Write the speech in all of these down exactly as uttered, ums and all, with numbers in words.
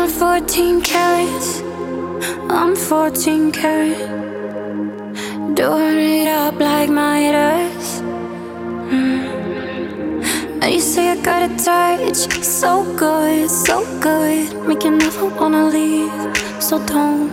I'm fourteen carats, I'm fourteen karat. Doing it up like Midas. mm. And you say I got a touch, so good, so good, make you never wanna leave. So don't,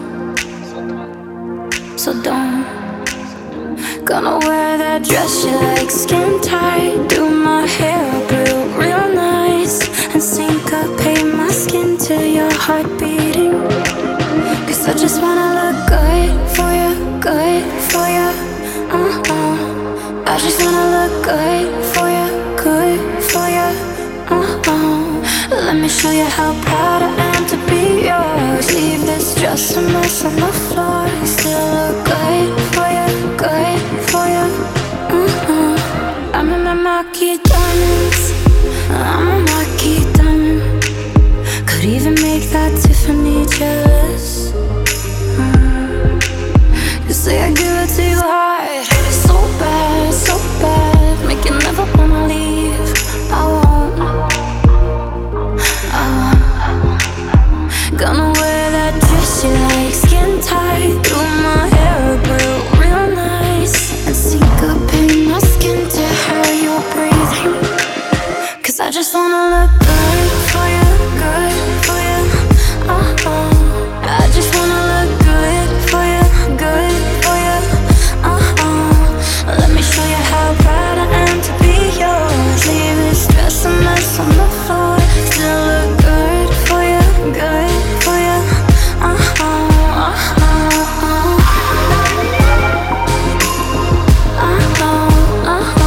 so don't. Gonna wear that dress you like, skin tight. Do my hair up real, real nice, and syncopate my skin to your heart beating. Cause I just wanna look good for you, good for you. Uh-uh. I just wanna look good for you, good for you. Uh-uh. Let me show you how proud I am to be yours. Leave this dress a mess on the floor. Still look good for you, good for you. Uh-uh. I'm in my marquee diamonds, I'm a marquee diamond. Could even make that Tiffany jealous. mm. You say I give it to you hard, so bad, so bad, make you never wanna leave. I won't, I won't. Gonna wear that dress you like, skin tight. Do my hair up real, real nice, and syncopate my skin to how you're breathing. Cause I just wanna look good for you, good for you. Uh-uh. I just wanna look good for you, good for you. Uh-uh. Let me show you how proud I am to be yours. Leave this dress a mess on the floor. Still look good for you, good for you. Uh-uh, uh-uh, uh-uh, uh-uh.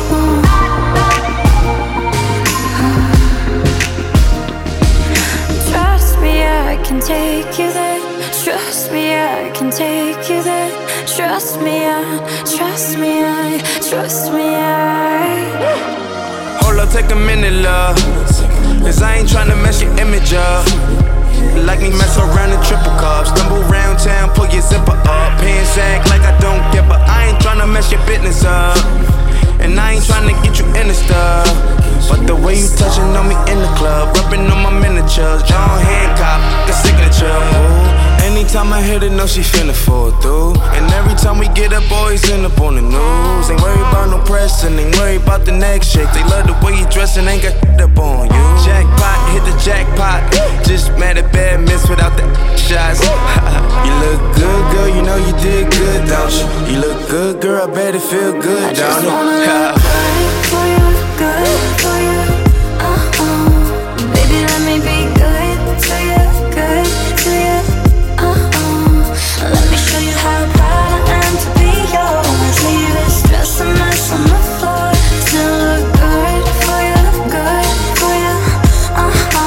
Trust me, I can take you there. Trust me, I can take you there. Trust me, I, trust me, I, trust me, I. Hold up, take a minute, love. Cause I ain't tryna mess your image up. Like me mess around in triple cups. Stumble round town, pull your zipper up. Pants sag like I don't give a. I ain't tryna mess your business up. And I ain't tryna get you in the stuff. But the way you touching on me in the club, rubbing on my miniatures, John Hancock, the signature. Ooh. Anytime I hit it, know she finna fall through. And every time we get up, boys end up on the news. Ain't worried about no press and ain't worried about the next shake. They love the way you dress and ain't got up on you. Jackpot, hit the jackpot. Just mad at bad miss without the shots. You look good, girl, you know you did good, don't you? You look good, girl, I bet it feel good, I don't just it? wanna look good for you, good for you. Uh-uh. Baby, let me be good to you, good to you. Let me show you how proud I am to be yours. Leave this dress a mess on the floor. Still look good for you, good for you. Uh-uh,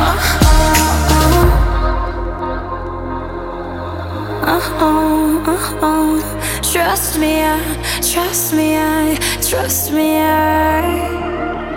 uh-uh, uh-uh, uh-uh. Trust me, I, trust me, I, trust me, I.